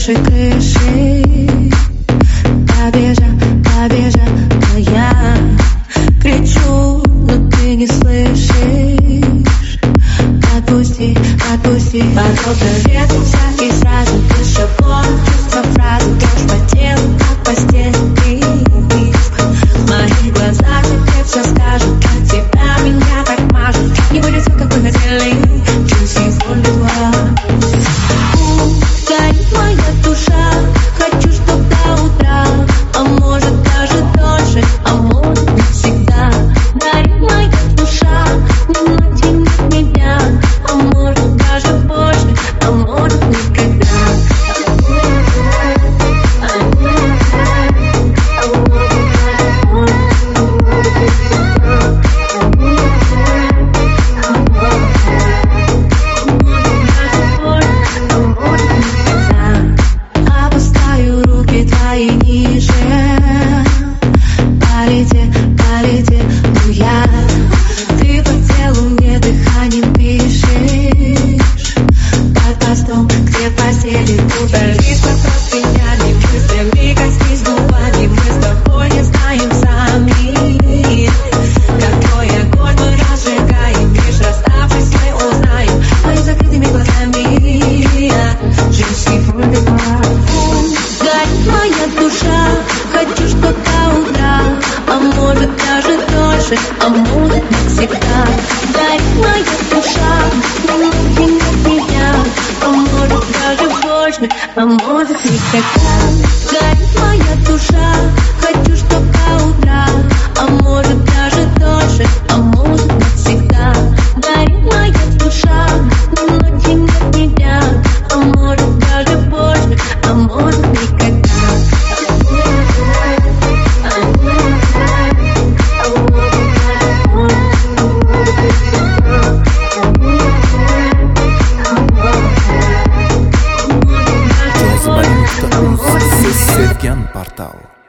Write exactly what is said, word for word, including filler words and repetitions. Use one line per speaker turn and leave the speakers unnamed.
выше крыши. Побежа, побежа, но я кричу, но ты не слышишь. Отпусти, отпусти. Подобно ветру всякий сразу выше вон. Чувства фразы, дрожь по телу, как постельный риск. Мои глаза тебе все скажут, от тебя меня так мажут. Не будет все, как вы хотели. Juicy for the world. Горит моя душа, хочу, чтоб до утра, а может даже дольше, а может навсегда. Горит моя душа, не натянет меня, а может даже больше, а может никогда. Опускаю руки твои ниже. Полетел, полетел, ну я. Ты по телу мне дыханием пишешь. Под постом, где в постели утолись вопрос тенями, мыслями, коснись губами. Мы с тобой не знаем сами, какой огонь мы разжигаем. Лишь расставшись мы узнаем, моими закрытыми глазами. Juicy for the world. Горит моя душа, хочу, чтоб до утра, а может даже дольше, а может навсегда. Горит моя душа, не натянет меня, а может даже больше, а может никогда. Горит моя душа, хочу, чтоб до утра, а может даже дольше, а может навсегда. Горит моя душа, не натянет меня, а может даже больше, а может никогда.
Sevgan portal.